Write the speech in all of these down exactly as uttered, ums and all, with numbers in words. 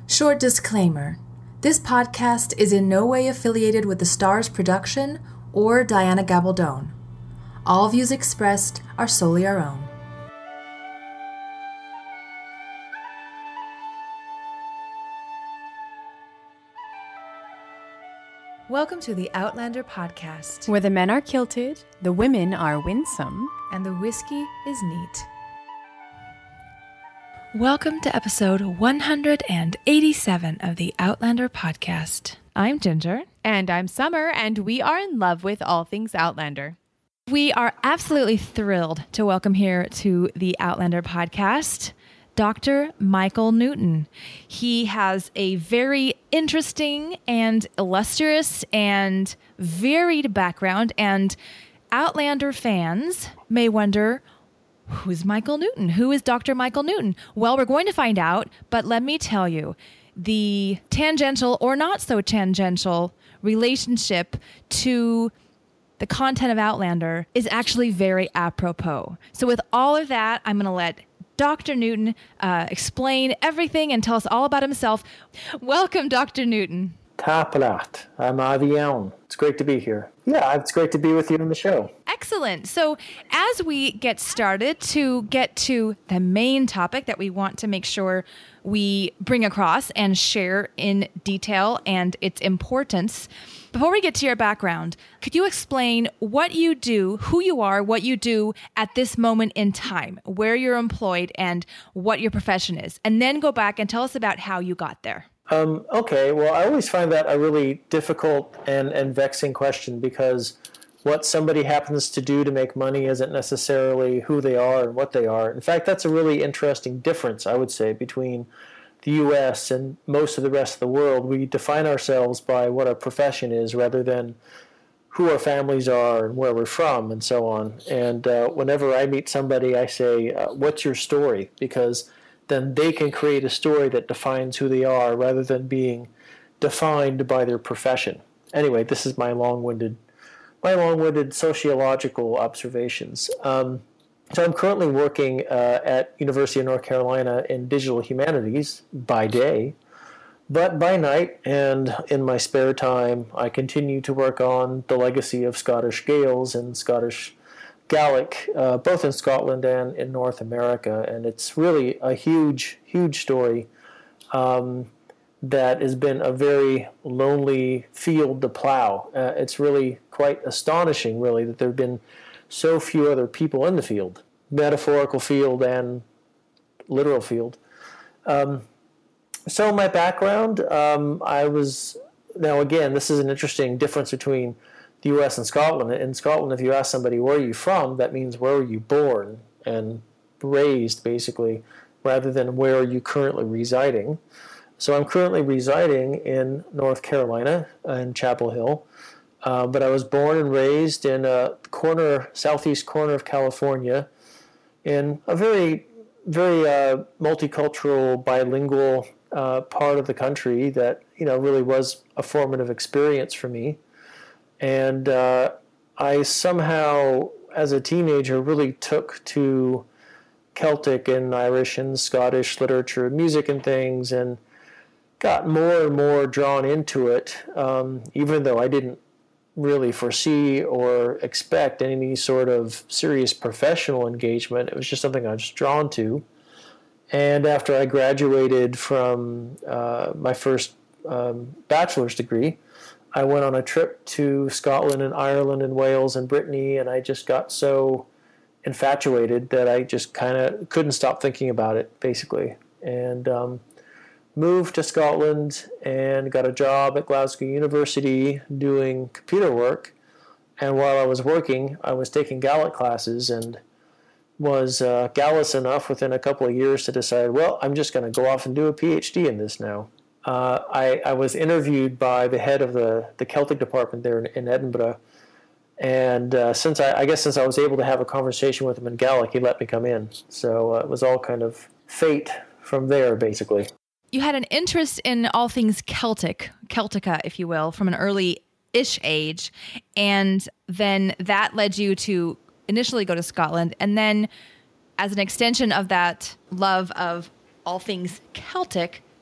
Short disclaimer. This podcast is in no way affiliated with the Stars production or Diana Gabaldon. All views expressed are solely our own. Welcome to the Outlander podcast, where the men are kilted, the women are winsome, and the whiskey is neat. Welcome to episode one hundred eighty-seven of the Outlander podcast. I'm Ginger. And I'm Summer, and we are in love with all things Outlander. We are absolutely thrilled to welcome here to the Outlander podcast Doctor Michael Newton. He has a very interesting and illustrious and varied background, and Outlander fans may wonder, who's Michael Newton? Who is Doctor Michael Newton? Well, we're going to find out, but let me tell you, the tangential or not so tangential relationship to the content of Outlander is actually very apropos. So with all of that, I'm going to let Doctor Newton uh, explain everything and tell us all about himself. Welcome, Doctor Newton. Tapalat. I'm Avion. It's great to be here. Yeah, it's great to be with you on the show. Excellent. So as we get started to get to the main topic that we want to make sure we bring across and share in detail and its importance, before we get to your background, could you explain what you do, who you are, what you do at this moment in time, where you're employed, and what your profession is? And then go back and tell us about how you got there. Um, okay, well, I always find that a really difficult and, and vexing question, because what somebody happens to do to make money isn't necessarily who they are and what they are. In fact, that's a really interesting difference, I would say, between the U S and most of the rest of the world. We define ourselves by what our profession is rather than who our families are and where we're from and so on. And uh, whenever I meet somebody, I say, uh, what's your story? Because then they can create a story that defines who they are rather than being defined by their profession. Anyway, this is my long-winded my long-winded sociological observations. Um, so I'm currently working uh, at University of North Carolina in digital humanities by day, but by night and in my spare time, I continue to work on the legacy of Scottish Gaels and Scottish Gaelic, uh, both in Scotland and in North America, and it's really a huge, huge story um, that has been a very lonely field to plow. Uh, it's really quite astonishing, really, that there have been so few other people in the field, metaphorical field and literal field. Um, so my background, um, I was, now again, this is an interesting difference between the U S and Scotland. In Scotland, if you ask somebody, where are you from, that means where were you born and raised, basically, rather than where are you currently residing. So I'm currently residing in North Carolina, uh, in Chapel Hill, uh, but I was born and raised in a corner, southeast corner of California, in a very, very uh, multicultural, bilingual uh, part of the country that, you know, really was a formative experience for me. And uh, I somehow, as a teenager, really took to Celtic and Irish and Scottish literature, music and things, and got more and more drawn into it, um, even though I didn't really foresee or expect any sort of serious professional engagement. It was just something I was drawn to. And after I graduated from uh, my first um, bachelor's degree, I went on a trip to Scotland and Ireland and Wales and Brittany, and I just got so infatuated that I just kind of couldn't stop thinking about it, basically. And um, moved to Scotland and got a job at Glasgow University doing computer work. And while I was working, I was taking Gaelic classes and was uh, gallus enough within a couple of years to decide, well, I'm just going to go off and do a PhD in this now. Uh, I, I was interviewed by the head of the, the Celtic department there in, in Edinburgh, and uh, since I, I guess since I was able to have a conversation with him in Gaelic, he let me come in. So uh, it was all kind of fate from there, basically. You had an interest in all things Celtic, Celtica, if you will, from an early-ish age, and then that led you to initially go to Scotland, and then as an extension of that love of all things Celtic,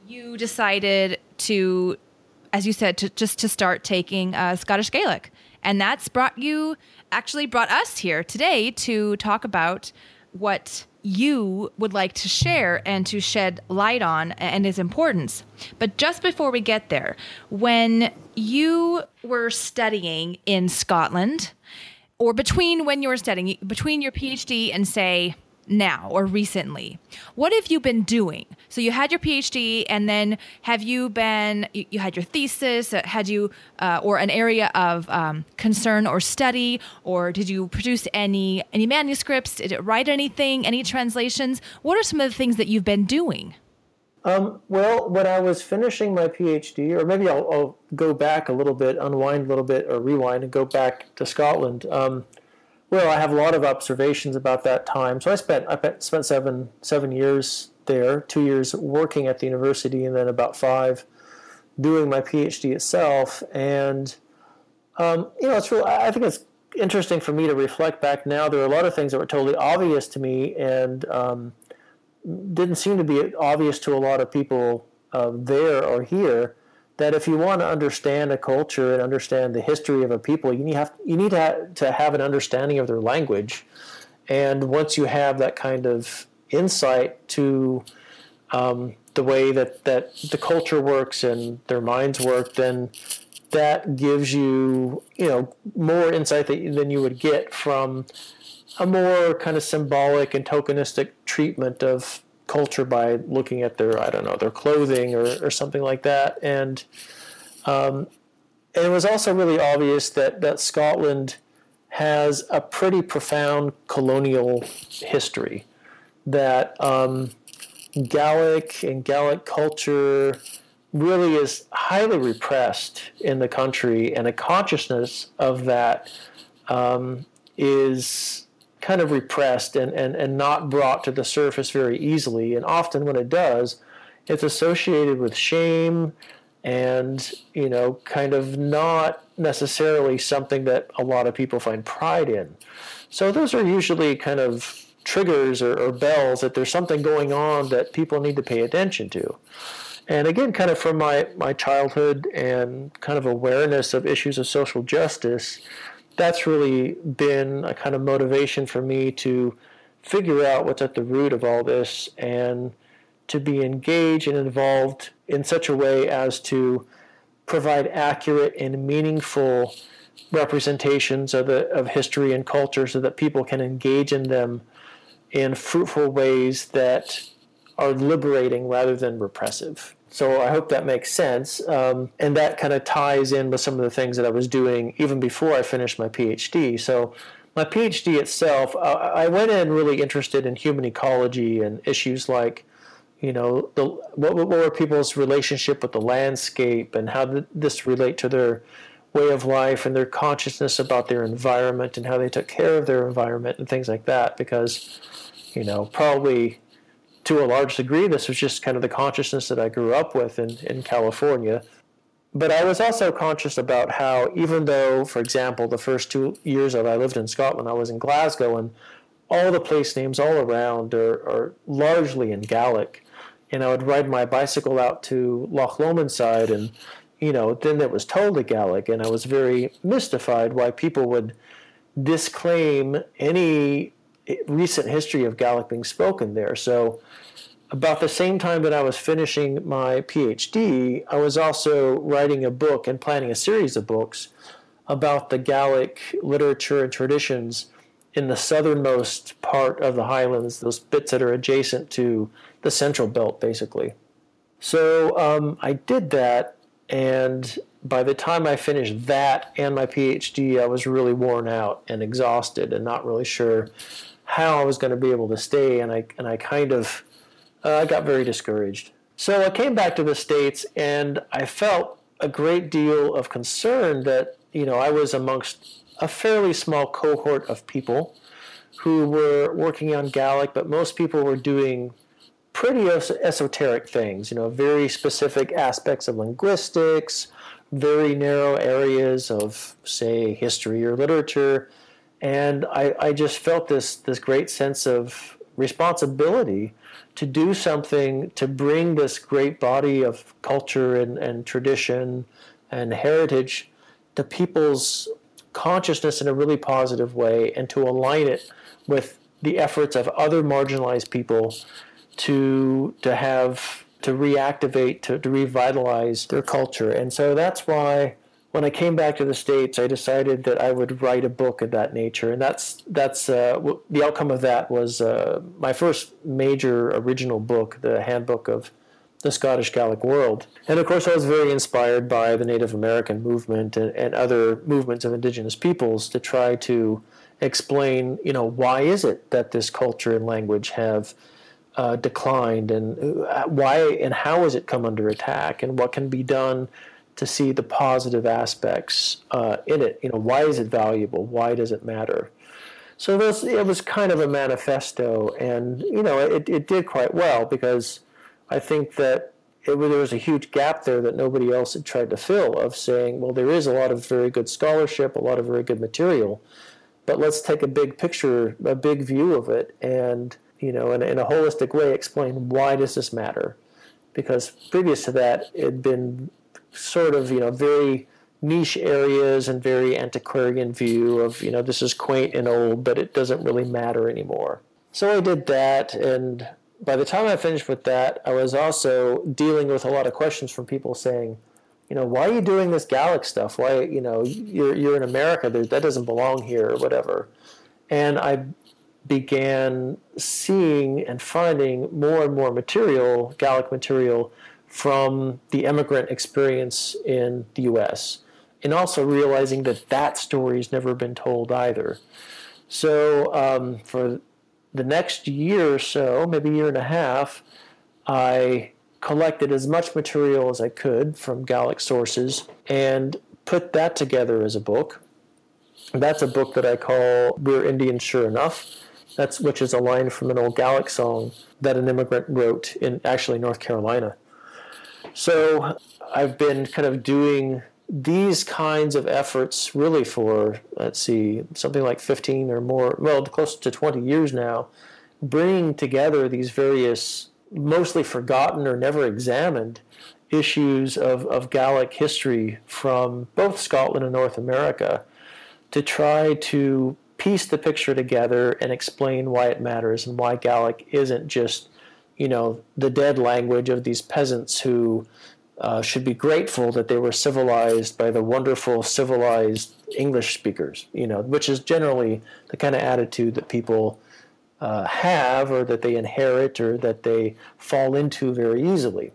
you decided to, as you said, to just to start taking uh, Scottish Gaelic. And that's brought you, actually brought us here today to talk about what you would like to share and to shed light on and its importance. But just before we get there, when you were studying in Scotland, or between when you were studying, between your PhD and say now or recently, what have you been doing? So you had your PhD, and then have you been, you, you had your thesis, uh, had you, uh, or an area of um, concern or study, or did you produce any any manuscripts? Did it write anything, any translations? What are some of the things that you've been doing? Um, well, when I was finishing my PhD, or maybe I'll, I'll go back a little bit, unwind a little bit, or rewind and go back to Scotland. Um, Well, I have a lot of observations about that time. So I spent I spent seven seven years there, two years working at the university, and then about five doing my PhD itself. And um, you know, it's real. I think it's interesting for me to reflect back now. There are a lot of things that were totally obvious to me, and um, didn't seem to be obvious to a lot of people uh, there or here. That if you want to understand a culture and understand the history of a people, you need have you need to have, to have an understanding of their language. And once you have that kind of insight to um, the way that, that the culture works and their minds work, then that gives you you know more insight that, than you would get from a more kind of symbolic and tokenistic treatment of culture by looking at their, I don't know, their clothing or, or something like that. And um, and it was also really obvious that, that Scotland has a pretty profound colonial history, that um, Gaelic and Gaelic culture really is highly repressed in the country, and a consciousness of that um, is kind of repressed and, and, and not brought to the surface very easily. And often when it does, it's associated with shame and, you know, kind of not necessarily something that a lot of people find pride in. So those are usually kind of triggers or, or bells that there's something going on that people need to pay attention to. And again, kind of from my, my childhood and kind of awareness of issues of social justice, that's really been a kind of motivation for me to figure out what's at the root of all this and to be engaged and involved in such a way as to provide accurate and meaningful representations of the of history and culture so that people can engage in them in fruitful ways that are liberating rather than repressive. So I hope that makes sense. Um, and that kind of ties in with some of the things that I was doing even before I finished my PhD. So my PhD itself, uh, I went in really interested in human ecology and issues like, you know, the, what, what were people's relationship with the landscape and how did this relate to their way of life and their consciousness about their environment and how they took care of their environment and things like that. Because, you know, probably to a large degree, this was just kind of the consciousness that I grew up with in, in California. But I was also conscious about how, even though, for example, the first two years that I lived in Scotland, I was in Glasgow, and all the place names all around are, are largely in Gaelic. And I would ride my bicycle out to Loch Lomond side, and, you know, then it was totally Gaelic, and I was very mystified why people would disclaim any recent history of Gaelic being spoken there. So about the same time that I was finishing my PhD, I was also writing a book and planning a series of books about the Gaelic literature and traditions in the southernmost part of the Highlands, those bits that are adjacent to the Central Belt, basically. So um, I did that, and by the time I finished that and my PhD, I was really worn out and exhausted and not really sure how I was going to be able to stay, and I and I kind of uh, got very discouraged. So I came back to the States, and I felt a great deal of concern that, you know, I was amongst a fairly small cohort of people who were working on Gaelic, but most people were doing pretty es- esoteric things, you know, very specific aspects of linguistics, very narrow areas of, say, history or literature. And I, I just felt this this great sense of responsibility to do something to bring this great body of culture and, and tradition and heritage to people's consciousness in a really positive way, and to align it with the efforts of other marginalized people to to have to reactivate, to, to revitalize their culture. And so that's why when I came back to the States, I decided that I would write a book of that nature. And that's that's uh, the outcome of that was uh, my first major original book, the Handbook of the Scottish Gaelic World. And of course, I was very inspired by the Native American movement and, and other movements of indigenous peoples to try to explain, you know, why is it that this culture and language have Uh, declined, and why and how has it come under attack, and what can be done to see the positive aspects uh, in it. You know, why is it valuable? Why does it matter? So this, it was kind of a manifesto, and you know, it, it did quite well, because I think that it, there was a huge gap there that nobody else had tried to fill, of saying, well, there is a lot of very good scholarship, a lot of very good material, but let's take a big picture, a big view of it, and you know, in, in a holistic way, explain why does this matter? Because previous to that, it had been sort of, you know, very niche areas and very antiquarian view of, you know, this is quaint and old, but it doesn't really matter anymore. So I did that, and by the time I finished with that, I was also dealing with a lot of questions from people saying, you know, why are you doing this Gaelic stuff? Why, you know, you're you're in America, that doesn't belong here, or whatever. And I began seeing and finding more and more material, Gaelic material, from the immigrant experience in the U S, and also realizing that that story's never been told either. So um, for the next year or so, maybe a year and a half, I collected as much material as I could from Gaelic sources and put that together as a book. That's a book that I call We're Indians Sure Enough. That's which is a line from an old Gaelic song that an immigrant wrote in actually North Carolina. So I've been kind of doing these kinds of efforts really for, let's see, something like fifteen or more, well, close to twenty years now, bringing together these various, mostly forgotten or never examined issues of, of Gaelic history from both Scotland and North America, to try to piece the picture together and explain why it matters, and why Gaelic isn't just, you know, the dead language of these peasants who uh, should be grateful that they were civilized by the wonderful civilized English speakers, you know, which is generally the kind of attitude that people uh, have, or that they inherit, or that they fall into very easily.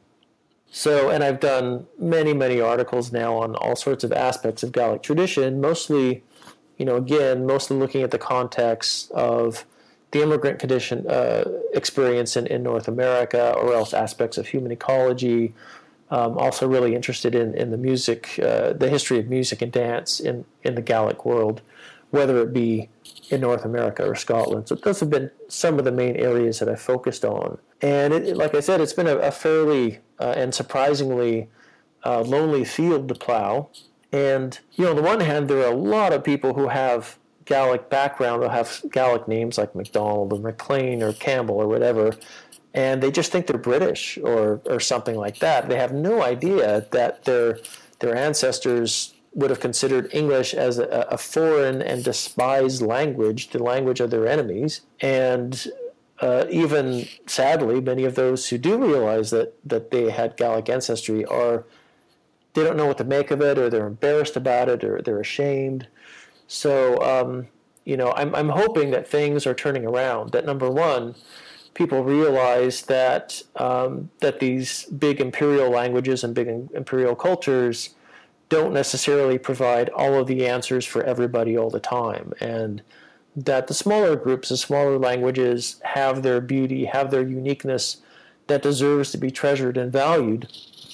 So, and I've done many, many articles now on all sorts of aspects of Gaelic tradition, mostly, you know, again, mostly looking at the context of the immigrant condition uh, experience in, in North America, or else aspects of human ecology. Um, also really interested in, in the music, uh, the history of music and dance in, in the Gaelic world, whether it be in North America or Scotland. So those have been some of the main areas that I focused on. And it, like I said, it's been a, a fairly uh, and surprisingly uh, lonely field to plow. And, you know, on the one hand, there are a lot of people who have Gaelic background, who have Gaelic names like MacDonald or McLean or Campbell or whatever, and they just think they're British or or something like that. They have no idea that their their ancestors would have considered English as a, a foreign and despised language, the language of their enemies. And uh, even, sadly, many of those who do realize that, that they had Gaelic ancestry are, they don't know what to make of it, or they're embarrassed about it, or they're ashamed. So, um, you know, I'm I'm hoping that things are turning around, that number one, people realize that um, that these big imperial languages and big imperial cultures don't necessarily provide all of the answers for everybody all the time, and that the smaller groups, the smaller languages have their beauty, have their uniqueness that deserves to be treasured and valued,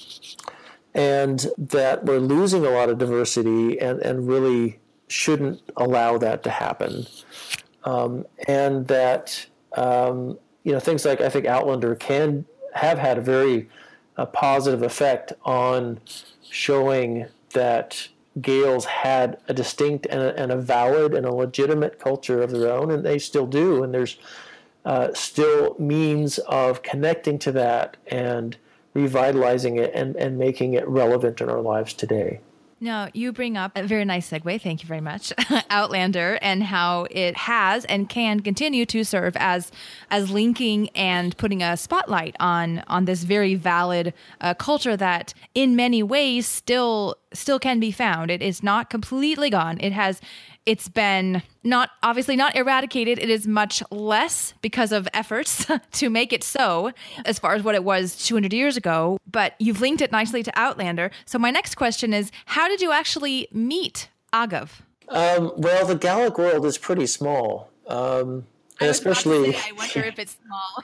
and that we're losing a lot of diversity and, and really shouldn't allow that to happen. Um, and that um, you know, things like, I think Outlander can have had a very uh, positive effect on showing that Gaels had a distinct and a, and a valid and a legitimate culture of their own, and they still do. And there's uh, still means of connecting to that and revitalizing it and, and making it relevant in our lives today. Now, you bring up a very nice segue, thank you very much, Outlander, and how it has and can continue to serve as as linking and putting a spotlight on on this very valid uh, culture that in many ways still still can be found. It is not completely gone. It has it's been not obviously not eradicated. It is much less because of efforts to make it so as far as what it was two hundred years ago. But you've linked it nicely to Outlander. So my next question is, how did you actually meet Agav? Um, well, the Gallic world is pretty small. Um, and I especially, say, I wonder if it's small.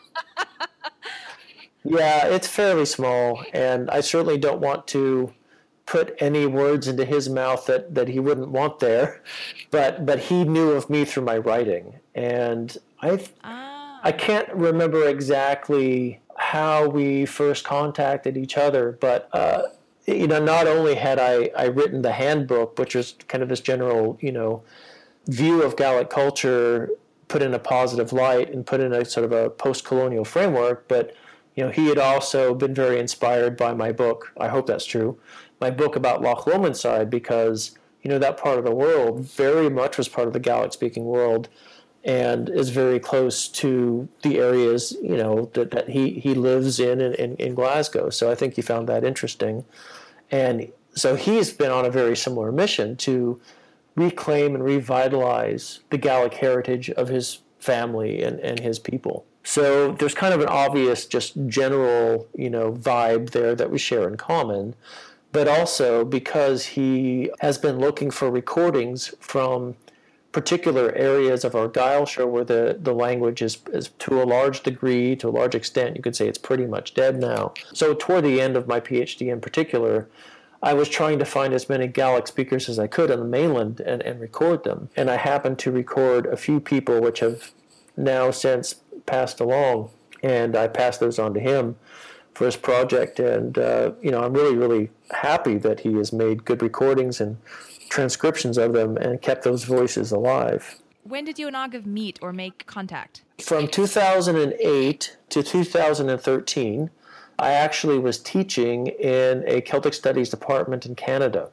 Yeah, it's fairly small. And I certainly don't want to put any words into his mouth that, that he wouldn't want there, but but he knew of me through my writing, and I Ah. I can't remember exactly how we first contacted each other, but uh, you know, not only had I, I written the handbook, which was kind of this general you know view of Gallic culture put in a positive light and put in a sort of a post-colonial framework, but you know he had also been very inspired by my book. I hope that's true. My book about Loch Lomond, because you know that part of the world very much was part of the Gallic-speaking world, and is very close to the areas you know that, that he, he lives in, in in Glasgow. So I think he found that interesting, and so he's been on a very similar mission to reclaim and revitalize the Gallic heritage of his family and, and his people. So there's kind of an obvious, just general you know vibe there that we share in common. But also because he has been looking for recordings from particular areas of Argyllshire where the, the language is, is to a large degree, to a large extent, you could say it's pretty much dead now. So toward the end of my PhD in particular, I was trying to find as many Gaelic speakers as I could on the mainland and, and record them. And I happened to record a few people which have now since passed along, and I passed those on to him for his project, and uh, you know I'm really really happy that he has made good recordings and transcriptions of them and kept those voices alive. When did you and Agav meet or make contact? From two thousand eight to two thousand thirteen, I actually was teaching in a Celtic Studies department in Canada,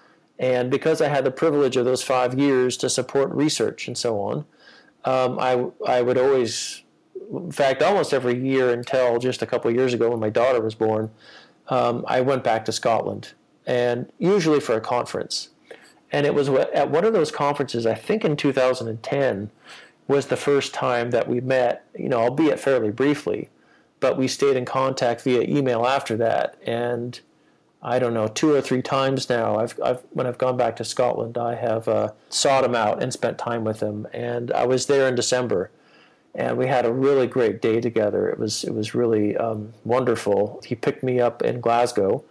and because I had the privilege of those five years to support research and so on, um, I I would always. In fact, almost every year until just a couple of years ago when my daughter was born, um, I went back to Scotland, and usually for a conference. And it was at one of those conferences, I think in two thousand ten, was the first time that we met, you know, albeit fairly briefly, but we stayed in contact via email after that. And I don't know, two or three times now, I've, I've when I've gone back to Scotland, I have uh, sought him out and spent time with him. And I was there in December. And we had a really great day together. It was it was really um, wonderful. He picked me up in Glasgow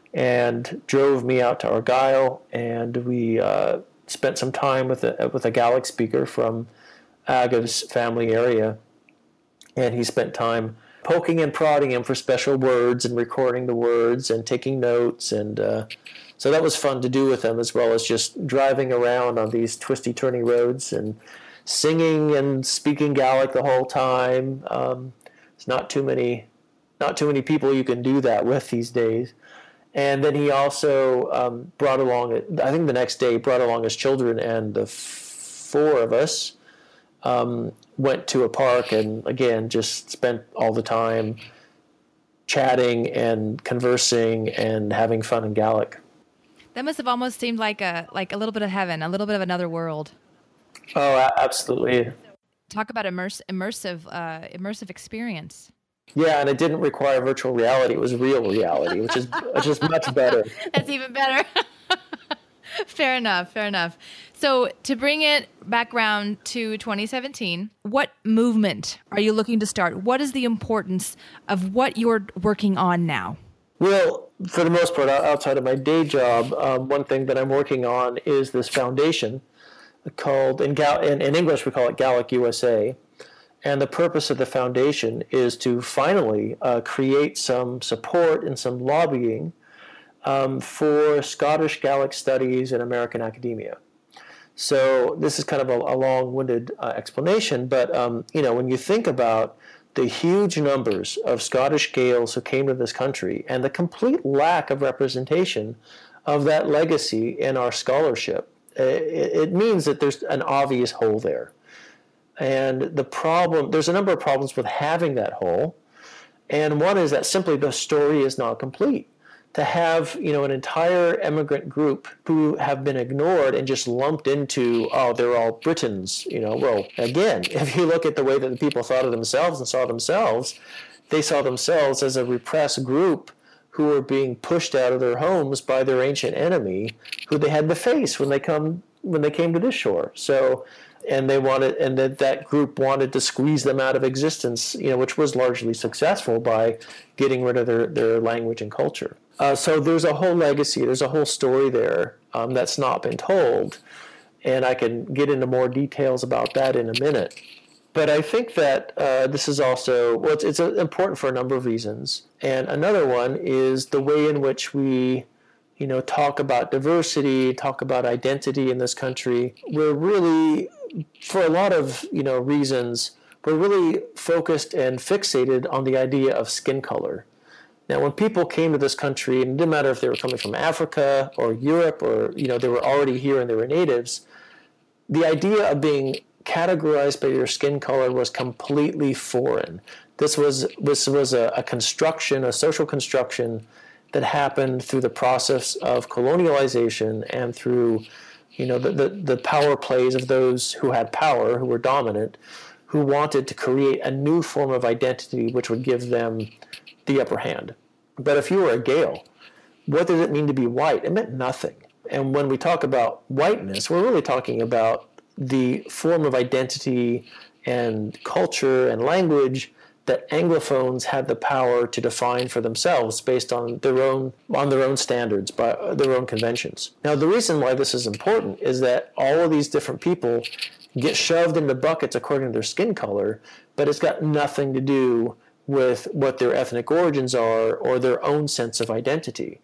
and drove me out to Argyll, and we uh, spent some time with a with a Gaelic speaker from Agav's family area. And he spent time poking and prodding him for special words and recording the words and taking notes. And uh, so that was fun to do with him, as well as just driving around on these twisty, turny roads and singing and speaking Gaelic the whole time. Um, it's not too many, not too many people you can do that with these days. And then he also um, brought along, I think the next day, brought along his children, and the four of us um, went to a park and, again, just spent all the time chatting and conversing and having fun in Gaelic. That must have almost seemed like a like a little bit of heaven, a little bit of another world. Oh, absolutely. Talk about immerse, immersive, uh, immersive experience. Yeah, and it didn't require virtual reality; it was real reality, which is which is much better. That's even better. Fair enough. Fair enough. So, to bring it back around to twenty seventeen, what movement are you looking to start? What is the importance of what you're working on now? Well, for the most part, outside of my day job, um, one thing that I'm working on is this foundation called, in, Gal- in, in English we call it Gaelic U S A, and the purpose of the foundation is to finally uh, create some support and some lobbying um, for Scottish Gaelic studies in American academia. So this is kind of a, a long-winded uh, explanation, but um, you know, when you think about the huge numbers of Scottish Gaels who came to this country and the complete lack of representation of that legacy in our scholarship, it, it means that there's an obvious hole there. And the problem, there's a number of problems with having that hole. And one is that simply the story is not complete. To have, you know, an entire immigrant group who have been ignored and just lumped into, oh, they're all Britons, you know, well, again, if you look at the way that the people thought of themselves and saw themselves, they saw themselves as a repressed group who were being pushed out of their homes by their ancient enemy, who they had to face when they come when they came to this shore. So, and they wanted, and that that group wanted to squeeze them out of existence, you know, which was largely successful by getting rid of their, their language and culture. Uh, so there's a whole legacy, there's a whole story there um, that's not been told, and I can get into more details about that in a minute. But I think that uh, this is also, well, it's, it's important for a number of reasons. And another one is the way in which we, you know, talk about diversity, talk about identity in this country. We're really, for a lot of, you know, reasons, we're really focused and fixated on the idea of skin color. Now, when people came to this country, and it didn't matter if they were coming from Africa or Europe or, you know, they were already here and they were natives, the idea of being categorized by your skin color was completely foreign. This was this was a, a construction, a social construction that happened through the process of colonialization and through, you know, the, the, the power plays of those who had power, who were dominant, who wanted to create a new form of identity which would give them the upper hand. But if you were a Gael, what did it mean to be white? It meant nothing. And when we talk about whiteness, we're really talking about the form of identity and culture and language that Anglophones had the power to define for themselves based on their own on their own standards, by their own conventions. Now, the reason why this is important is that all of these different people get shoved into buckets according to their skin color, but it's got nothing to do with what their ethnic origins are or their own sense of identity.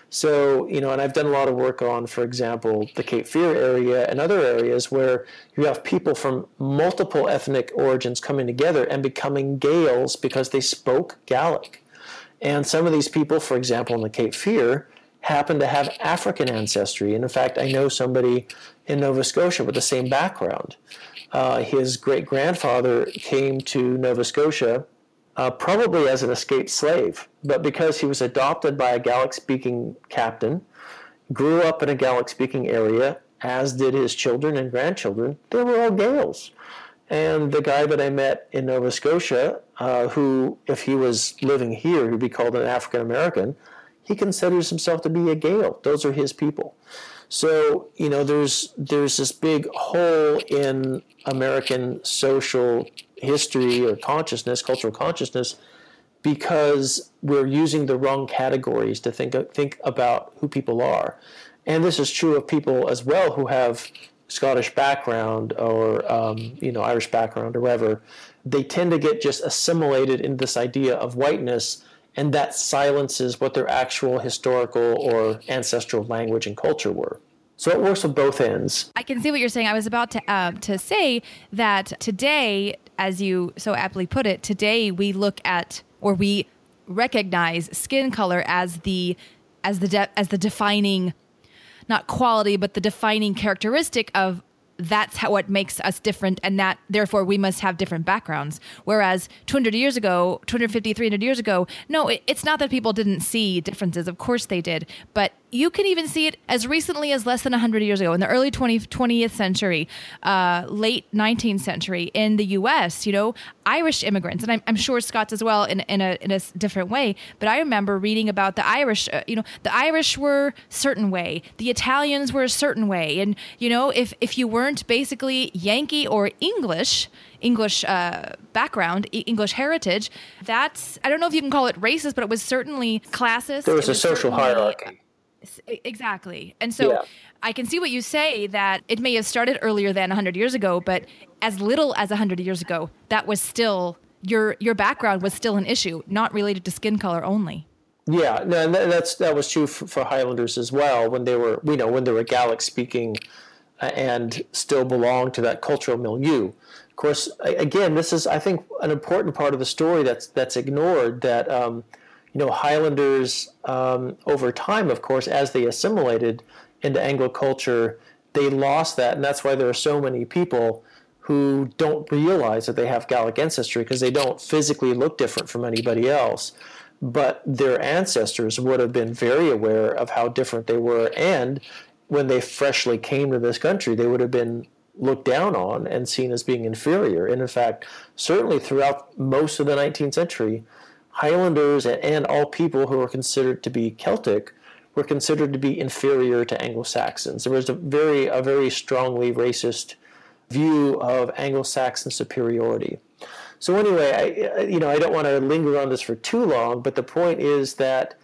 So, you know, and I've done a lot of work on, for example, the Cape Fear area and other areas where you have people from multiple ethnic origins coming together and becoming Gaels because they spoke Gaelic. And some of these people, for example, in the Cape Fear, happen to have African ancestry. And in fact, I know somebody in Nova Scotia with the same background. Uh, his great-grandfather came to Nova Scotia Uh, probably as an escaped slave, but because he was adopted by a Gaelic-speaking captain, grew up in a Gaelic-speaking area, as did his children and grandchildren, they were all Gaels. And the guy that I met in Nova Scotia, uh, who, if he was living here, he'd be called an African-American, he considers himself to be a Gael. Those are his people. So, you know, there's there's this big hole in American social history or consciousness, cultural consciousness, because we're using the wrong categories to think think about who people are. And this is true of people as well who have Scottish background or, um, you know, Irish background or whatever. They tend to get just assimilated in this idea of whiteness, and that silences what their actual historical or ancestral language and culture were. So it works with both ends. I can see what you're saying. I was about to uh, to say that today, as you so aptly put it, today we look at or we recognize skin color as the as the de- as the defining, not quality, but the defining characteristic of that's how what makes us different, and that therefore we must have different backgrounds. Whereas two hundred years ago, two hundred fifty, three hundred years ago, no, it, it's not that people didn't see differences. Of course they did. But you can even see it as recently as less than one hundred years ago, in the early twentieth century, uh, late nineteenth century in the U S, you know, Irish immigrants, and I'm, I'm sure Scots as well in, in, a, in a different way. But I remember reading about the Irish, uh, you know, the Irish were a certain way, the Italians were a certain way. And, you know, if, if you weren't basically Yankee or English, English uh, background, e- English heritage, that's, I don't know if you can call it racist, but it was certainly classist. There was, was a social hierarchy. Exactly. And so yeah. I can see what you say, that it may have started earlier than one hundred years ago, but as little as one hundred years ago, that was still, your your background was still an issue, not related to skin color only. Yeah, no, and that's that was true for, for Highlanders as well when they were, you know, when they were Gaelic speaking and still belong to that cultural milieu. Of course, again, this is, I think, an important part of the story that's that's ignored, that um, you know, Highlanders, um, over time, of course, as they assimilated into Anglo culture, they lost that, and that's why there are so many people who don't realize that they have Gallic ancestry, because they don't physically look different from anybody else. But their ancestors would have been very aware of how different they were, and when they freshly came to this country, they would have been looked down on and seen as being inferior. And in fact, certainly throughout most of the nineteenth century, Highlanders and all people who were considered to be Celtic were considered to be inferior to Anglo-Saxons. There was a very, a very strongly racist view of Anglo-Saxon superiority. So anyway, I, you know, I don't want to linger on this for too long, but the point is that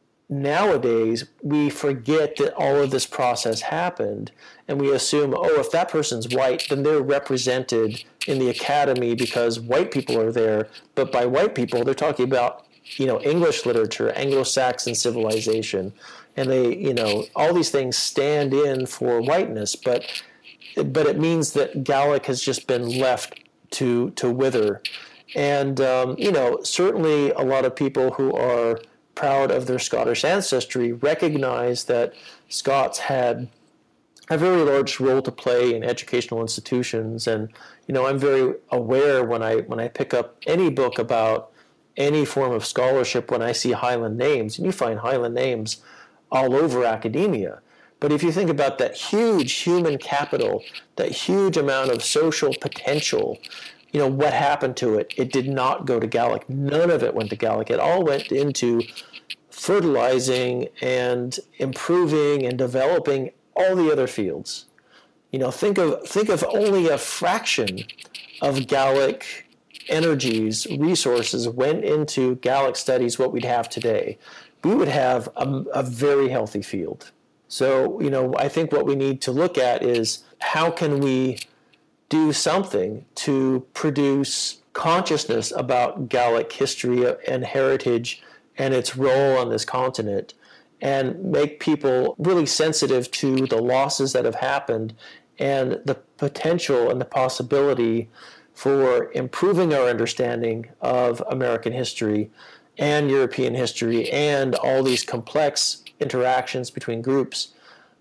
nowadays we forget that all of this process happened, and we assume, oh, if that person's white, then they're represented in the academy because white people are there. But by white people, they're talking about, you know, English literature, Anglo-Saxon civilization, and they, you know, all these things stand in for whiteness, but but it means that Gaelic has just been left to to wither. And um, you know, certainly a lot of people who are proud of their Scottish ancestry recognize that Scots had a very large role to play in educational institutions. And you know, I'm very aware when I when I pick up any book about any form of scholarship, when I see Highland names, and you find Highland names all over academia. But if you think about that huge human capital, that huge amount of social potential, you know, what happened to it? It did not go to Gaelic. None of it went to Gaelic. It all went into fertilizing and improving and developing all the other fields. You know, think of think of only a fraction of Gaelic energies, resources went into Gaelic studies, what we'd have today. We would have a, a very healthy field. So, you know, I think what we need to look at is how can we do something to produce consciousness about Gaelic history and heritage and its role on this continent, and make people really sensitive to the losses that have happened and the potential and the possibility for improving our understanding of American history and European history and all these complex interactions between groups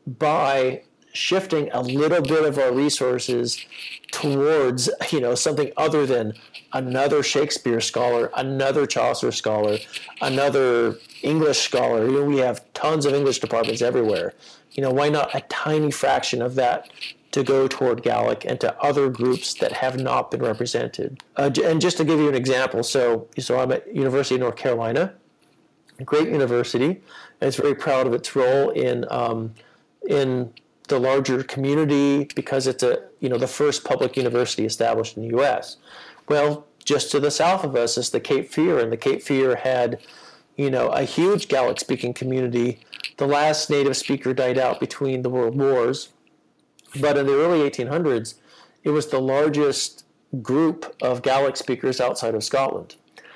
by shifting a little bit of our resources towards, you know, something other than another Shakespeare scholar, another Chaucer scholar, another English scholar. You know, we have tons of English departments everywhere. You know, why not a tiny fraction of that to go toward Gaelic and to other groups that have not been represented? Uh, and just to give you an example, so so I'm at University of North Carolina, a great university, and it's very proud of its role in um, in the larger community because it's a you know the first public university established in the U S. Well, just to the south of us is the Cape Fear, and the Cape Fear had you know a huge Gaelic-speaking community. The last native speaker died out between the world wars, but in the early eighteen hundreds, it was the largest group of Gaelic speakers outside of Scotland.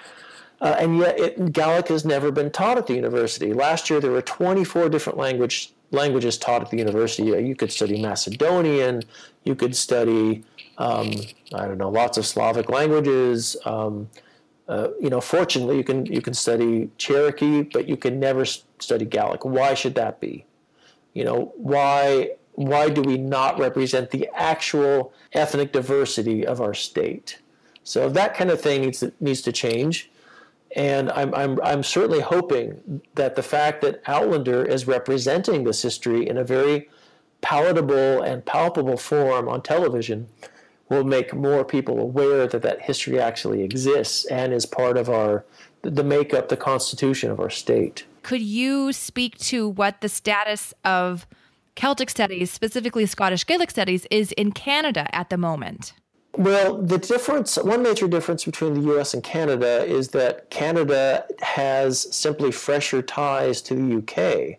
Uh, and yet it, Gaelic has never been taught at the university. Last year there were twenty-four different language languages taught at the university. You could study Macedonian, you could study, um, I don't know, lots of Slavic languages. Um, uh, you know, fortunately, you can you can study Cherokee, but you can never study Gaelic. Why should that be? You know, why why do we not represent the actual ethnic diversity of our state? So that kind of thing needs to, needs to change. And I'm, I'm, I'm certainly hoping that the fact that Outlander is representing this history in a very palatable and palpable form on television will make more people aware that that history actually exists and is part of our the makeup, the constitution of our state. Could you speak to what the status of Celtic studies, specifically Scottish Gaelic studies, is in Canada at the moment? Well, the difference, one major difference between the U S and Canada is that Canada has simply fresher ties to the U K.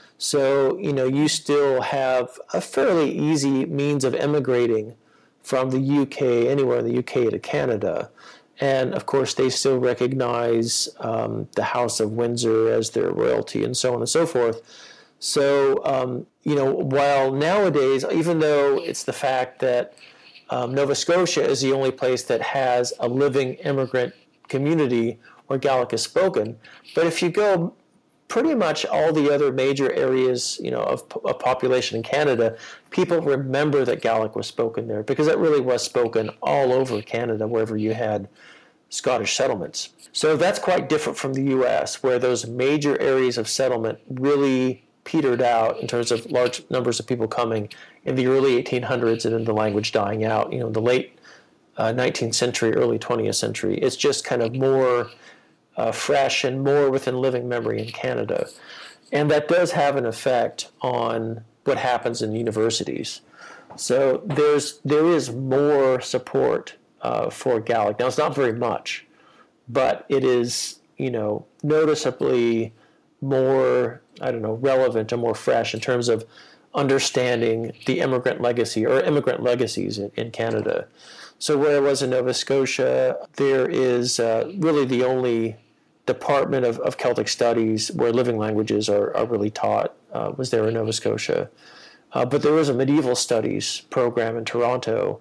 So, you know, you still have a fairly easy means of emigrating from the U K, anywhere in the U K to Canada. And, of course, they still recognize um, the House of Windsor as their royalty and so on and so forth. So, um, you know, while nowadays, even though it's the fact that um, Nova Scotia is the only place that has a living immigrant community where Gaelic is spoken, but if you go pretty much all the other major areas, you know, of, of population in Canada, people remember that Gaelic was spoken there because it really was spoken all over Canada wherever you had Scottish settlements. So that's quite different from the U S, where those major areas of settlement really petered out in terms of large numbers of people coming in the early eighteen hundreds and then the language dying out, you know, the late uh, nineteenth century, early twentieth century. It's just kind of more uh, fresh and more within living memory in Canada. And that does have an effect on what happens in universities. So there's there is more support uh, for Gaelic. Now, it's not very much, but it is, you know, noticeably more, I don't know, relevant or more fresh in terms of understanding the immigrant legacy or immigrant legacies in, in Canada. So where I was in Nova Scotia, there is uh, really the only department of, of Celtic studies where living languages are, are really taught, uh, was there in Nova Scotia. Uh, but there is a medieval studies program in Toronto,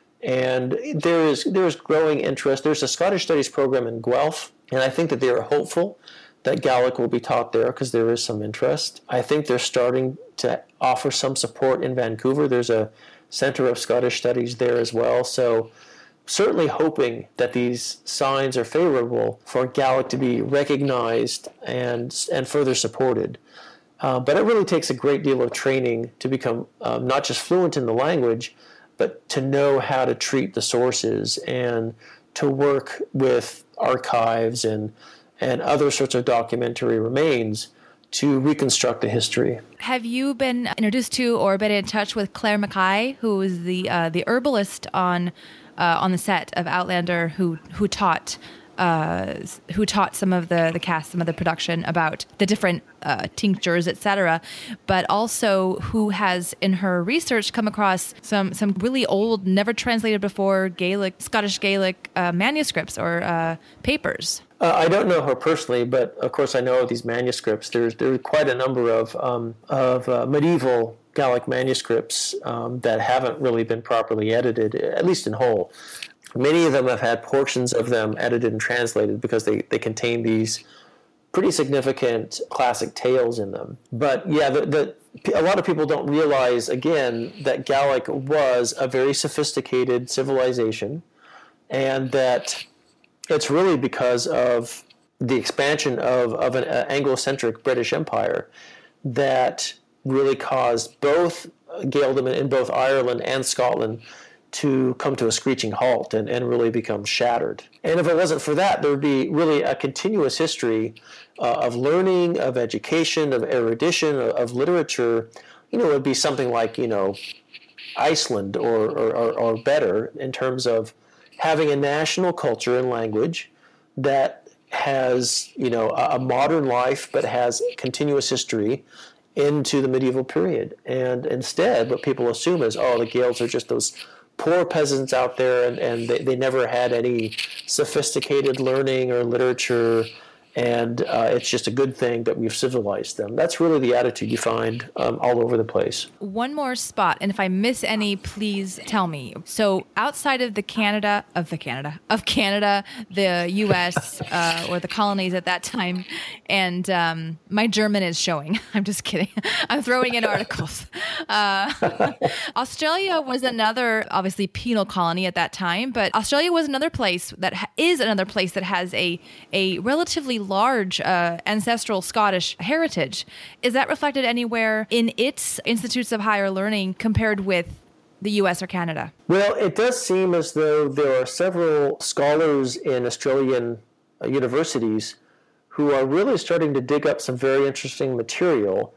and there is there is growing interest. There's a Scottish studies program in Guelph, and I think that they are hopeful that Gaelic will be taught there because there is some interest. I think they're starting to offer some support in Vancouver. There's a Center of Scottish Studies there as well. So certainly hoping that these signs are favorable for Gaelic to be recognized and and further supported. Uh, but it really takes a great deal of training to become um, not just fluent in the language, but to know how to treat the sources and to work with archives and and other sorts of documentary remains to reconstruct the history. Have you been introduced to or been in touch with Claire Mackay, who is the uh, the herbalist on uh, on the set of Outlander, who who taught uh, who taught some of the the cast, some of the production about the different uh, tinctures, et cetera, but also who has in her research come across some some really old, never translated before Gaelic, Scottish Gaelic uh, manuscripts or uh, papers. Uh, I don't know her personally, but of course I know of these manuscripts. There's there's quite a number of um, of uh, medieval Gaelic manuscripts um, that haven't really been properly edited, at least in whole. Many of them have had portions of them edited and translated because they, they contain these pretty significant classic tales in them. But yeah, the, the, a lot of people don't realize, again, that Gaelic was a very sophisticated civilization, and that it's really because of the expansion of, of an Anglo-centric British Empire that really caused both Gaeldom in both Ireland and Scotland to come to a screeching halt and, and really become shattered. And if it wasn't for that, there would be really a continuous history uh, of learning, of education, of erudition, of, of literature. You know, it would be something like, you know, Iceland or, or, or, or better in terms of having a national culture and language that has, you know, a, a modern life but has continuous history into the medieval period. And instead, what people assume is, oh, the Gaels are just those poor peasants out there, and, and they, they never had any sophisticated learning or literature, and uh, it's just a good thing that we've civilized them. That's really the attitude you find um, all over the place. One more spot, and if I miss any, please tell me. So outside of the Canada, of the Canada, of Canada, the U S, uh, or the colonies at that time, and um, my German is showing. I'm just kidding. I'm throwing in articles. Uh, Australia was another, obviously, penal colony at that time, but Australia was another place that ha- is another place that has a a relatively large uh, ancestral Scottish heritage. Is that reflected anywhere in its institutes of higher learning compared with the U S or Canada? Well, it does seem as though there are several scholars in Australian uh, universities who are really starting to dig up some very interesting material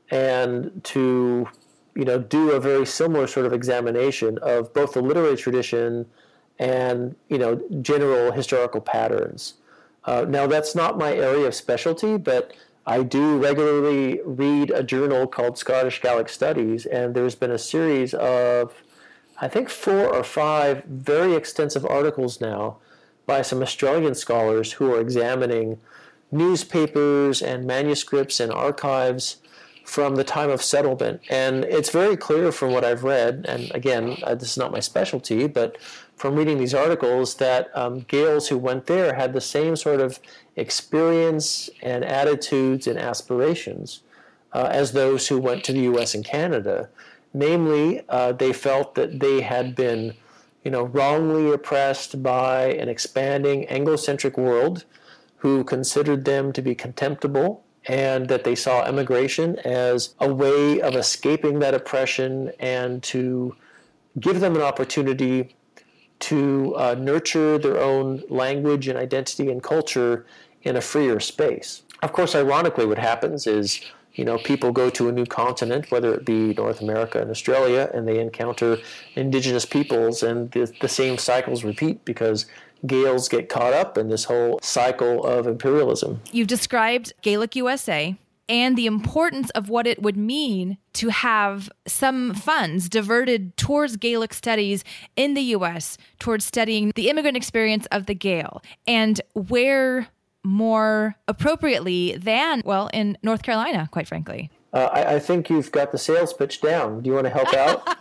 and to, you know, do a very similar sort of examination of both the literary tradition and, you know, general historical patterns. Uh, now, that's not my area of specialty, but I do regularly read a journal called Scottish Gaelic Studies, and there's been a series of, I think, four or five very extensive articles now by some Australian scholars who are examining newspapers and manuscripts and archives from the time of settlement. And it's very clear from what I've read, and again, uh, this is not my specialty, but from reading these articles, that um, Gaels who went there had the same sort of experience and attitudes and aspirations uh, as those who went to the U S and Canada. Namely, uh, they felt that they had been, you know, wrongly oppressed by an expanding Anglo-centric world who considered them to be contemptible, and that they saw immigration as a way of escaping that oppression and to give them an opportunity to uh, nurture their own language and identity and culture in a freer space. Of course, ironically, what happens is, you know, people go to a new continent, whether it be North America and Australia, and they encounter indigenous peoples, and the, the same cycles repeat because Gaels get caught up in this whole cycle of imperialism. You've described Gaelic U S A and the importance of what it would mean to have some funds diverted towards Gaelic studies in the U S, towards studying the immigrant experience of the Gael, and where more appropriately than, well, in North Carolina, quite frankly. Uh, I, I think you've got the sales pitch down. Do you want to help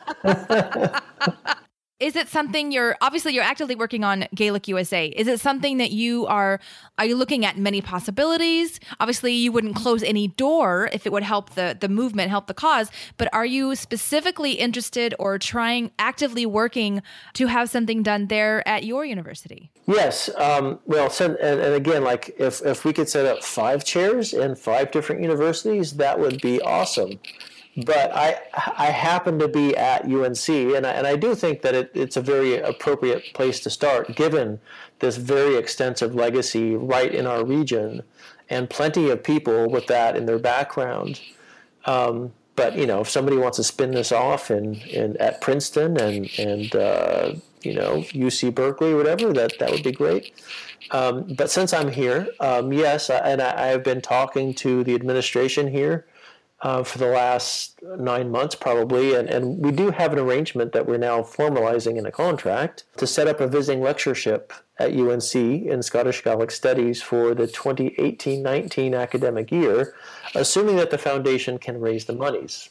out? Is it something you're, obviously you're actively working on Gaelic U S A. Is it something that you are, are you looking at many possibilities? Obviously you wouldn't close any door if it would help the, the movement, help the cause, but are you specifically interested or trying, actively working to have something done there at your university? Yes. Um, well, and, and again, like if, if we could set up five chairs in five different universities, that would be awesome. But I I happen to be at U N C, and I, and I do think that it, it's a very appropriate place to start, given this very extensive legacy right in our region, and plenty of people with that in their background. Um, but you know, if somebody wants to spin this off in, in at Princeton and and uh, you know U C Berkeley, whatever, that that would be great. Um, but since I'm here, um, yes, and I, I have been talking to the administration here Uh, for the last nine months probably, and, and we do have an arrangement that we're now formalizing in a contract to set up a visiting lectureship at U N C in Scottish Gaelic Studies for the twenty eighteen nineteen academic year, assuming that the foundation can raise the monies.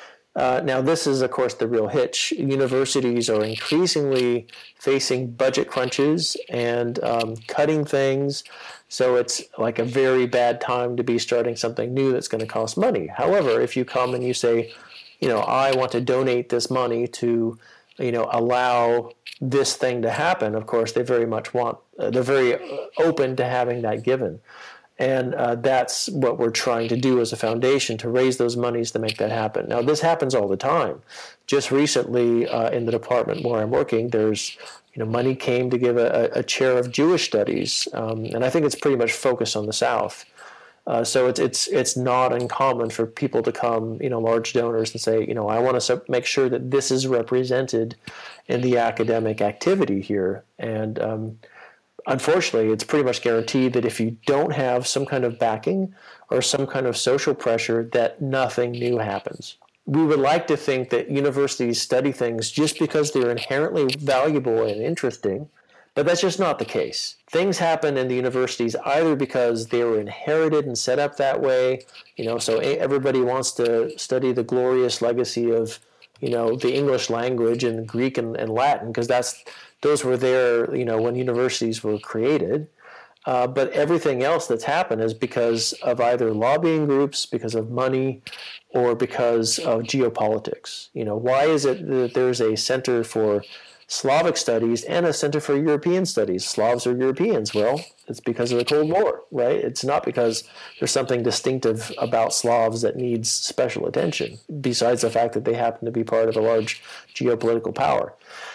Uh, now, this is, of course, the real hitch. Universities are increasingly facing budget crunches and um, cutting things, so it's like a very bad time to be starting something new that's going to cost money. However, if you come and you say, you know, I want to donate this money to, you know, allow this thing to happen, of course, they very much want, uh, they're very open to having that given. And uh, that's what we're trying to do as a foundation, to raise those monies to make that happen. Now, this happens all the time. Just recently, uh, in the department where I'm working, there's, you know, money came to give a, a chair of Jewish studies, um, and I think it's pretty much focused on the South. Uh, so it's it's it's not uncommon for people to come, you know, large donors, and say, you know, I want to make sure that this is represented in the academic activity here. And um, unfortunately, it's pretty much guaranteed that if you don't have some kind of backing or some kind of social pressure, that nothing new happens. We would like to think that universities study things just because they're inherently valuable and interesting, but that's just not the case. Things happen in the universities either because they were inherited and set up that way, you know, so everybody wants to study the glorious legacy of, you know, the English language and Greek and, and Latin, because that's those were there, you know, when universities were created. Uh, but everything else that's happened is because of either lobbying groups, because of money, or because of geopolitics. You know, why is it that there's a center for Slavic studies and a center for European studies? Slavs are Europeans. Well, it's because of the Cold War, right? It's not because there's something distinctive about Slavs that needs special attention, besides the fact that they happen to be part of a large geopolitical power.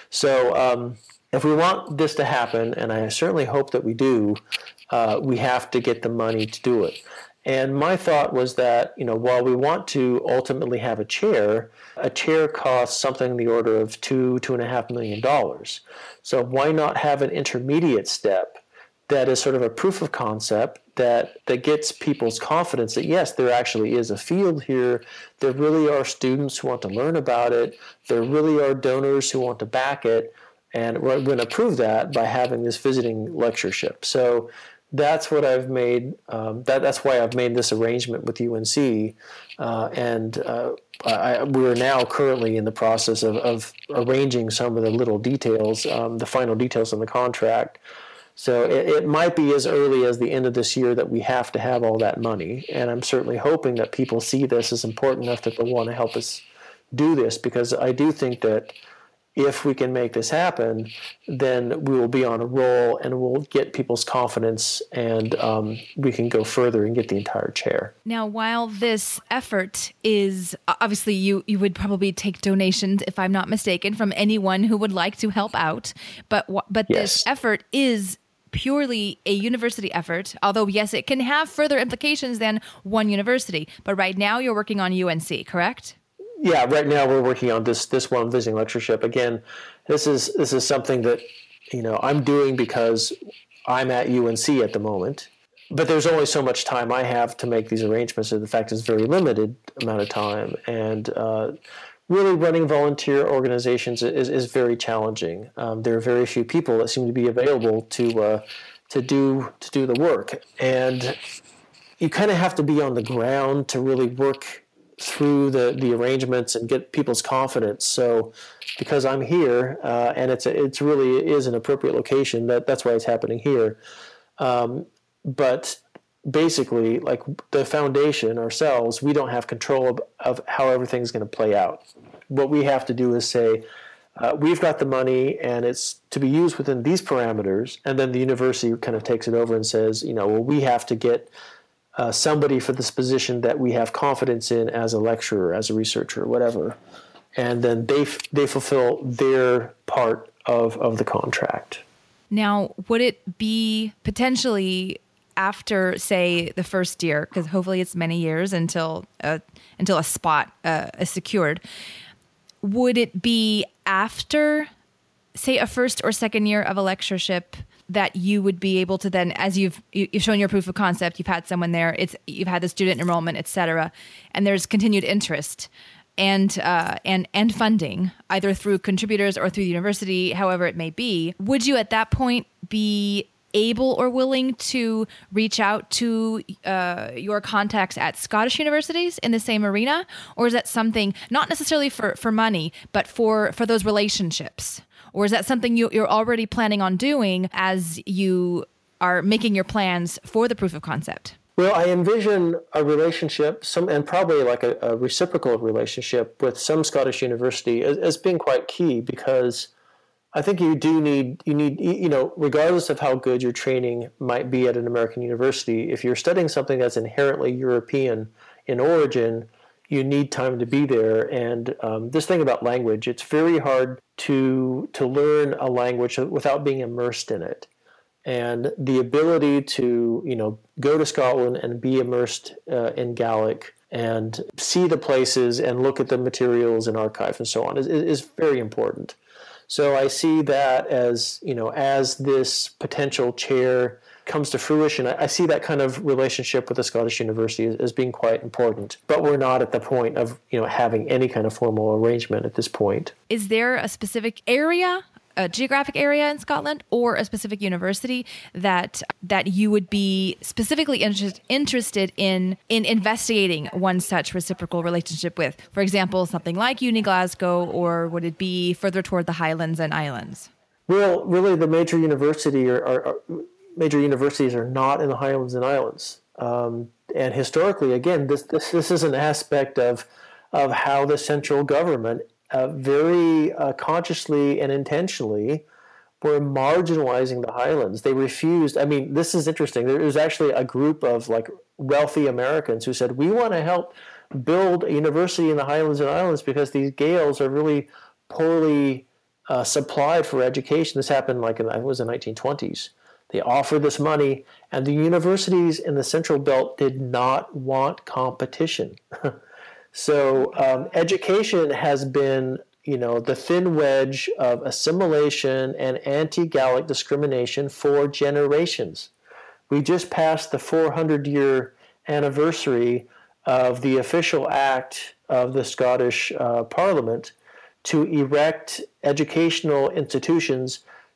So um, if we want this to happen, and I certainly hope that we do, uh, we have to get the money to do it. And my thought was that, you know, while we want to ultimately have a chair, a chair costs something in the order of two, two and a half million dollars. So why not have an intermediate step that is sort of a proof of concept that, that gets people's confidence that, yes, there actually is a field here. There really are students who want to learn about it. There really are donors who want to back it. And we're going to prove that by having this visiting lectureship. So that's what I've made. Um, that that's why I've made this arrangement with U N C, uh, and uh, I, we're now currently in the process of, of arranging some of the little details, um, the final details on the contract. So it, it might be as early as the end of this year that we have to have all that money, and I'm certainly hoping that people see this as important enough that they'll want to help us do this, because I do think that if we can make this happen, then we will be on a roll and we'll get people's confidence, and um, we can go further and get the entire chair. Now, while this effort is, obviously you, you would probably take donations, if I'm not mistaken, from anyone who would like to help out. But, but yes. This effort is purely a university effort, although yes, it can have further implications than one university. But right now you're working on U N C, correct? Yeah, right now we're working on this this one visiting lectureship. Again, this is this is something that, you know, I'm doing because I'm at U N C at the moment. But there's only so much time I have to make these arrangements. So the fact it's very limited amount of time, and uh, really running volunteer organizations is, is very challenging. Um, there are very few people that seem to be available to uh, to do to do the work, and you kind of have to be on the ground to really work through the, the arrangements and get people's confidence. So because I'm here, uh, and it's a, it's really is an appropriate location, that that's why it's happening here. Um, but basically, like the foundation ourselves, we don't have control of, of how everything's going to play out. What we have to do is say, uh, we've got the money and it's to be used within these parameters, and then the university kind of takes it over and says, you know, well, we have to get Uh, somebody for this position that we have confidence in as a lecturer, as a researcher, whatever, and then they f- they fulfill their part of, of the contract. Now, would it be potentially after, say, the first year, because hopefully it's many years until uh, until a spot uh, is secured, would it be after, say, a first or second year of a lectureship that you would be able to then, as you've you've shown your proof of concept, you've had someone there, it's you've had the student enrollment, et cetera, and there's continued interest and uh, and and funding, either through contributors or through the university, however it may be, would you at that point be able or willing to reach out to uh, your contacts at Scottish universities in the same arena? Or is that something, not necessarily for, for money, but for, for those relationships? Or is that something you, you're already planning on doing as you are making your plans for the proof of concept? Well, I envision a relationship, some and probably like a, a reciprocal relationship with some Scottish university as, as being quite key, because I think you do need, you need, you know, regardless of how good your training might be at an American university, if you're studying something that's inherently European in origin, you need time to be there. And um, this thing about language, it's very hard to to learn a language without being immersed in it. And the ability to, you know, go to Scotland and be immersed uh, in Gaelic and see the places and look at the materials and archives and so on is, is very important. So I see that as, you know, as this potential chair comes to fruition, I, I see that kind of relationship with the Scottish University as, as being quite important. But we're not at the point of, you know, having any kind of formal arrangement at this point. Is there a specific area, a geographic area in Scotland, or a specific university that that you would be specifically interest, interested in in investigating one such reciprocal relationship with? For example, something like Uni Glasgow, or would it be further toward the Highlands and Islands? Well, really, the major university are, are, are major universities are not in the Highlands and Islands, um, and historically, again, this this this is an aspect of of how the central government Uh, very uh, consciously and intentionally were marginalizing the Highlands. They refused. I mean, this is interesting. There was actually a group of like wealthy Americans who said, we want to help build a university in the Highlands and Islands because these Gaels are really poorly uh, supplied for education. This happened like in, it was the nineteen twenties. They offered this money, and the universities in the Central Belt did not want competition. So um, education has been, you know, the thin wedge of assimilation and anti-Gaelic discrimination for generations. We just passed the four hundred year anniversary of the official act of the Scottish uh, Parliament to erect educational institutions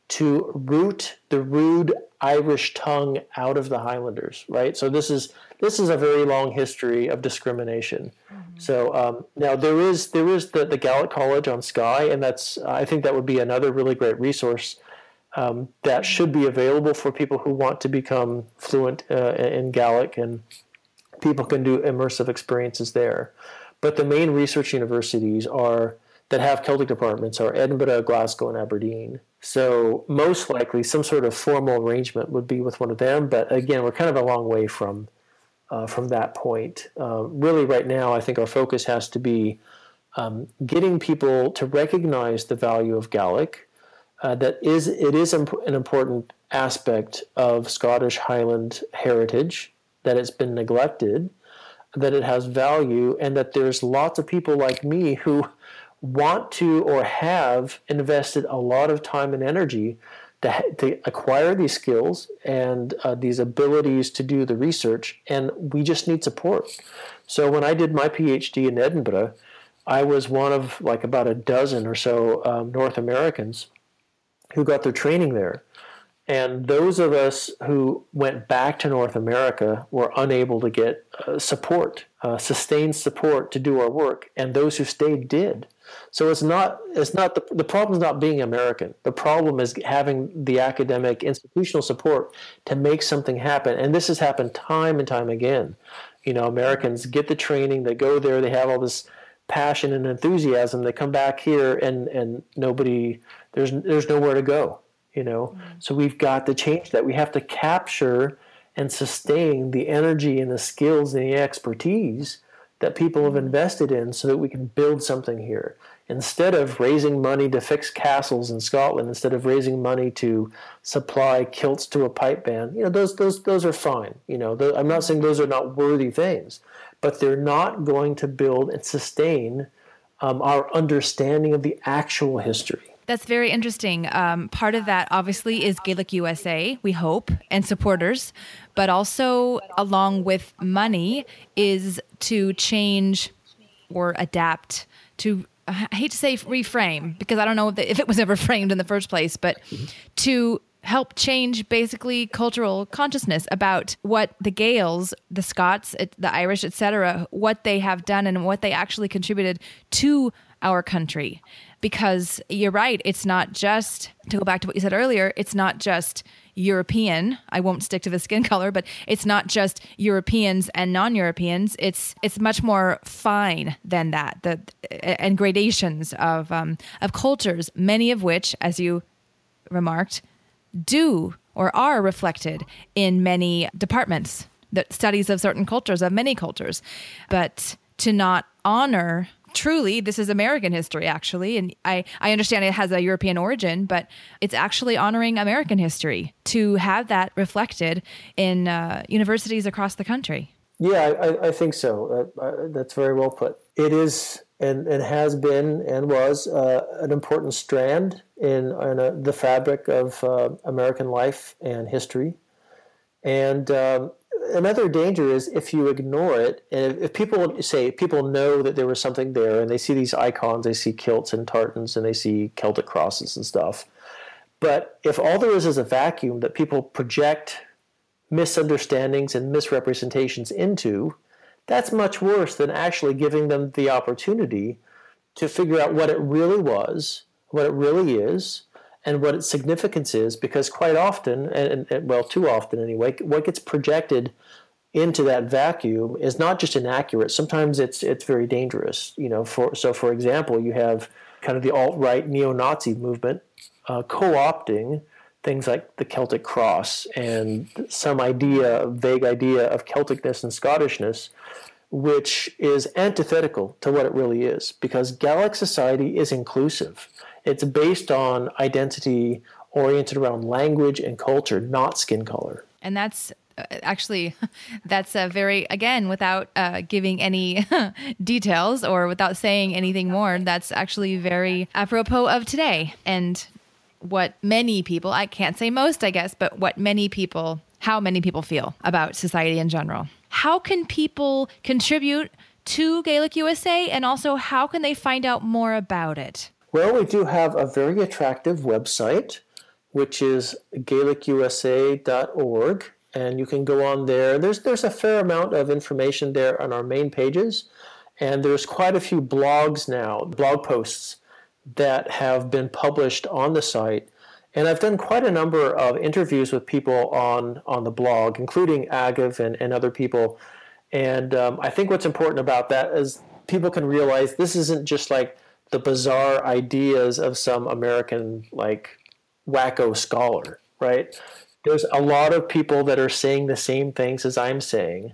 to root the rude Irish tongue out of the Highlanders, right? So this is this is a very long history of discrimination. Mm-hmm. So um, now there is there is the, the Gaelic College on Skye, and that's I think that would be another really great resource um, that should be available for people who want to become fluent uh, in Gaelic, and people can do immersive experiences there. But the main research universities are that have Celtic departments are Edinburgh, Glasgow, and Aberdeen. So most likely some sort of formal arrangement would be with one of them. But again, we're kind of a long way from uh, from that point. Uh, really, right now, I think our focus has to be um, getting people to recognize the value of Gaelic. Uh, that is, it is imp- an important aspect of Scottish Highland heritage, that it's been neglected, that it has value, and that there's lots of people like me who want to or have invested a lot of time and energy to, to acquire these skills and uh, these abilities to do the research, and we just need support. So when I did my PhD in Edinburgh, I was one of like about a dozen or so um, North Americans who got their training there. And those of us who went back to North America were unable to get uh, support, uh, sustained support to do our work, and those who stayed did. So it's not it's not the the problem is not being American. The problem is having the academic institutional support to make something happen. And this has happened time and time again. You know, Americans get the training, they go there, they have all this passion and enthusiasm. They come back here, and and nobody there's there's nowhere to go. You know, mm-hmm. So we've got to change that. We have to capture and sustain the energy and the skills and the expertise that people have invested in so that we can build something here. Instead of raising money to fix castles in Scotland, instead of raising money to supply kilts to a pipe band, you know, those those those are fine. You know, those, I'm not saying those are not worthy things, but they're not going to build and sustain um, our understanding of the actual history. That's very interesting. Um, part of that, obviously, is Gaelic U S A, we hope, and supporters. But also, along with money, is to change or adapt to, I hate to say reframe, because I don't know if it was ever framed in the first place, but to help change basically cultural consciousness about what the Gaels, the Scots, the Irish, et cetera, what they have done and what they actually contributed to our country. Because you're right, it's not just, to go back to what you said earlier, it's not just European. I won't stick to the skin color, but it's not just Europeans and non-Europeans. It's it's much more fine than that. The and gradations of um, of cultures, many of which, as you remarked, do or are reflected in many departments, the studies of certain cultures, of many cultures, but to not honor. Truly, this is American history, actually. And I, I understand it has a European origin, but it's actually honoring American history to have that reflected in uh, universities across the country. Yeah, I, I think so. Uh, uh, that's very well put. It is and, and has been and was uh, an important strand in, in uh, the fabric of uh, American life and history. And um, another danger is if you ignore it, and if, if people say, people know that there was something there, and they see these icons, they see kilts and tartans, and they see Celtic crosses and stuff. But if all there is is a vacuum that people project misunderstandings and misrepresentations into, that's much worse than actually giving them the opportunity to figure out what it really was, what it really is, and what its significance is, because quite often, and, and well, too often anyway, what gets projected into that vacuum is not just inaccurate. Sometimes it's it's very dangerous. You know, for so for example, you have kind of the alt-right neo-Nazi movement uh, co-opting things like the Celtic cross and some idea, vague idea of Celticness and Scottishness, which is antithetical to what it really is, because Gaelic society is inclusive. It's based on identity oriented around language and culture, not skin color. And that's uh, actually, that's a very, again, without uh, giving any details or without saying anything more, that's actually very apropos of today. And what many people, I can't say most, I guess, but what many people, how many people feel about society in general. How can people contribute to Gaelic U S A, and also how can they find out more about it? Well, we do have a very attractive website which is gaelic u s a dot org. And you can go on there. There's there's a fair amount of information there on our main pages. And there's quite a few blogs now, blog posts that have been published on the site. And I've done quite a number of interviews with people on, on the blog, including Agav and, and other people. And um, I think what's important about that is people can realize this isn't just like the bizarre ideas of some American like wacko scholar, right? There's a lot of people that are saying the same things as I'm saying.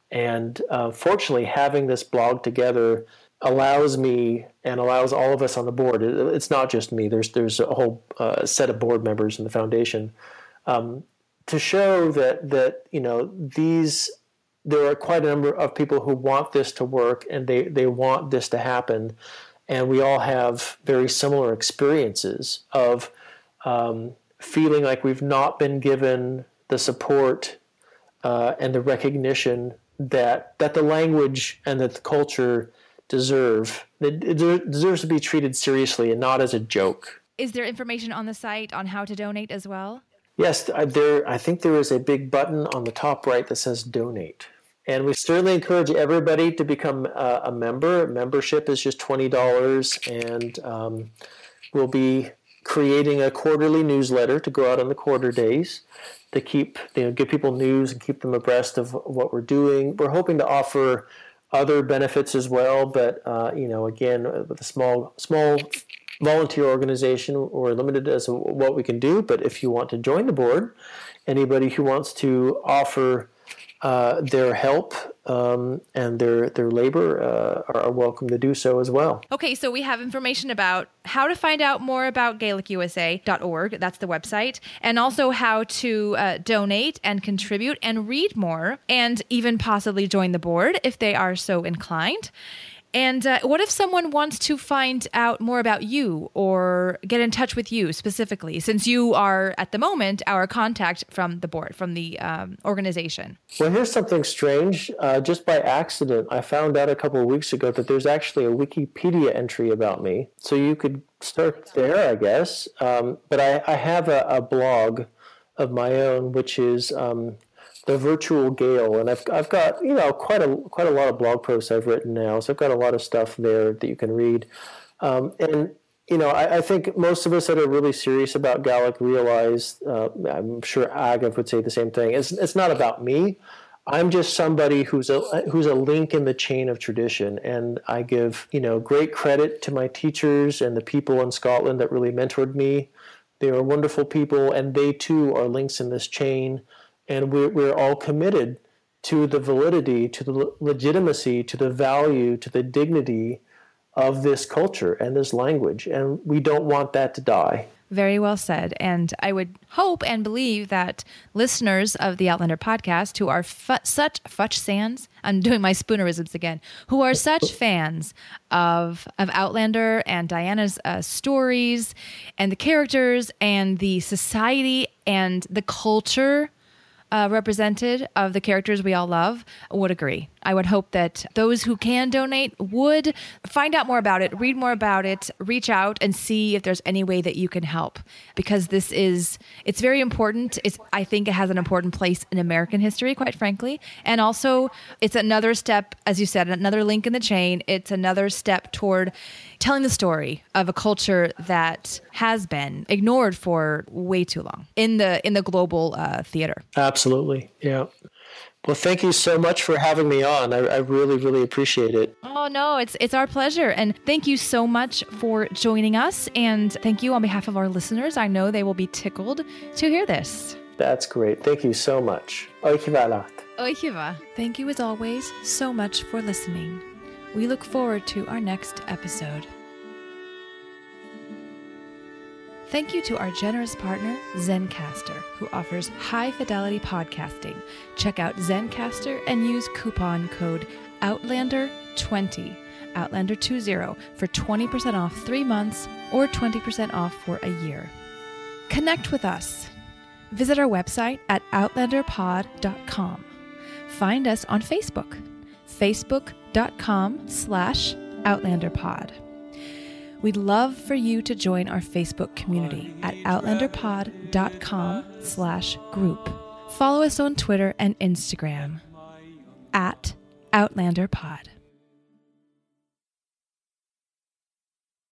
And uh, fortunately, having this blog together allows me and allows all of us on the board. It's not just me. There's there's a whole uh, set of board members in the foundation um, to show that that you know these. There are quite a number of people who want this to work and they they want this to happen, and we all have very similar experiences of um, feeling like we've not been given the support uh, and the recognition that that the language and that the culture deserve. It, it deserves to be treated seriously and not as a joke. Is there information on the site on how to donate as well? Yes, there. I think there is a big button on the top right that says donate. And we certainly encourage everybody to become a, a member. Membership is just twenty dollars, and um, we'll be creating a quarterly newsletter to go out on the quarter days to keep, you know, give people news and keep them abreast of what we're doing. We're hoping to offer other benefits as well, but uh, you know, again, with a small small volunteer organization, we're limited as to what we can do. But if you want to join the board, anybody who wants to offer uh, their help um, and their their labor uh, are, are welcome to do so as well. Okay, so we have information about how to find out more about gaelic u s a dot org. That's the website. And also how to uh, donate and contribute and read more and even possibly join the board if they are so inclined. And uh, what if someone wants to find out more about you or get in touch with you specifically, since you are, at the moment, our contact from the board, from the um, organization? Well, here's something strange. Uh, just by accident, I found out a couple of weeks ago that there's actually a Wikipedia entry about me. So you could start there, I guess. Um, but I, I have a, a blog of my own, which is... Um, The Virtual Gael, and I've I've got you know quite a quite a lot of blog posts I've written now, so I've got a lot of stuff there that you can read, um, and you know I, I think most of us that are really serious about Gaelic realize, uh, I'm sure Agav would say the same thing. It's it's not about me. I'm just somebody who's a who's a link in the chain of tradition, and I give you know great credit to my teachers and the people in Scotland that really mentored me. They are wonderful people, and they too are links in this chain. And we're, we're all committed to the validity, to the legitimacy, to the value, to the dignity of this culture and this language. And we don't want that to die. Very well said. And I would hope and believe that listeners of the Outlander podcast who are fu- such Futch Sands, I'm doing my Spoonerisms again, who are such fans of, of Outlander and Diana's uh, stories and the characters and the society and the culture Uh, represented of the characters we all love would agree. I would hope that those who can donate would find out more about it, read more about it, reach out and see if there's any way that you can help, because this is, it's very important. It's, I think it has an important place in American history, quite frankly. And also it's another step, as you said, another link in the chain. It's another step toward telling the story of a culture that has been ignored for way too long in the in the global uh, theater. Absolutely, yeah. Well, thank you so much for having me on. I, I really, really appreciate it. Oh no, it's it's our pleasure, and thank you so much for joining us. And thank you on behalf of our listeners. I know they will be tickled to hear this. That's great. Thank you so much. Oikivalat. Oikiva. Thank you as always so much for listening. We look forward to our next episode. Thank you to our generous partner, Zencastr, who offers high-fidelity podcasting. Check out Zencastr and use coupon code Outlander twenty, Outlander twenty, for twenty percent off three months or twenty percent off for a year. Connect with us. Visit our website at outlander pod dot com. Find us on Facebook, facebook.com slash outlanderpod. We'd love for you to join our Facebook community at outlanderpod.com slash group. Follow us on Twitter and Instagram at OutlanderPod.